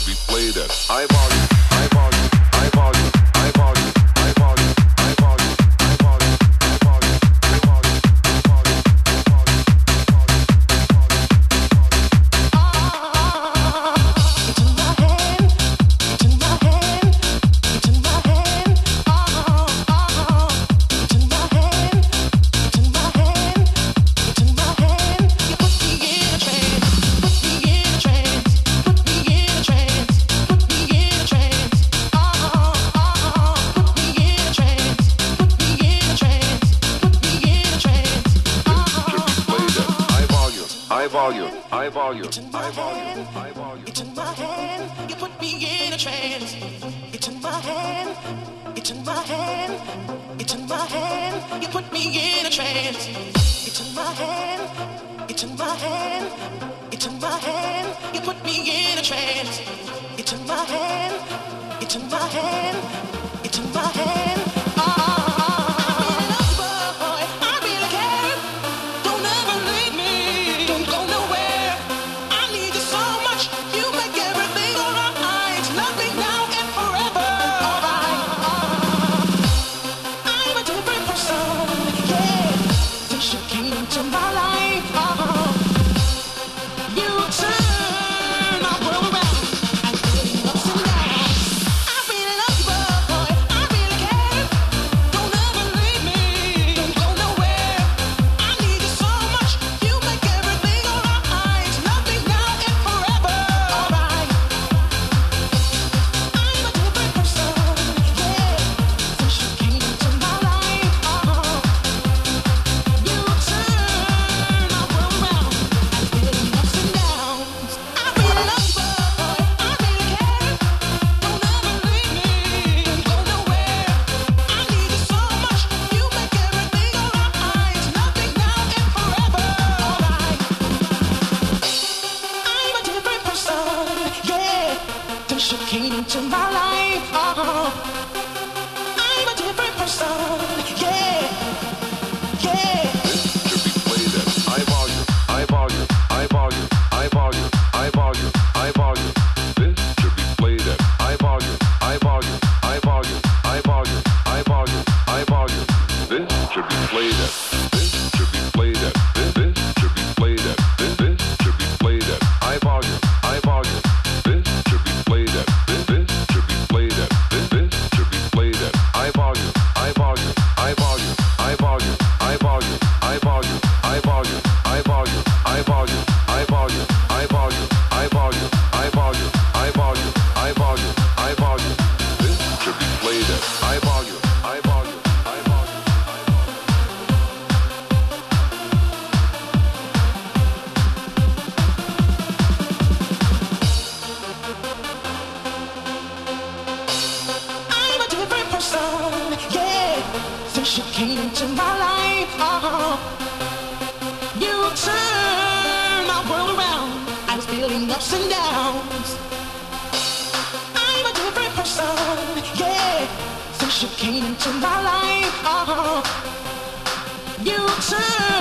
should be played at high volume, high volume, high volume, high volume, high volume, high volume, high volume, high volume, high volume, high volume, high volume, high volume, high volume. It's in my hand. You put me in a trance. It's in my hand. It's in my hand. It's in my hand. You put me in a trance. It's in my hand. It's in my hand. It's in my hand. You put me in a trance. It's in my hand. It's in my hand. It's in my hand. You came into my life, you turned my world around. I was feeling ups and downs. I'm a different person, yeah. Since you came into my life, you turned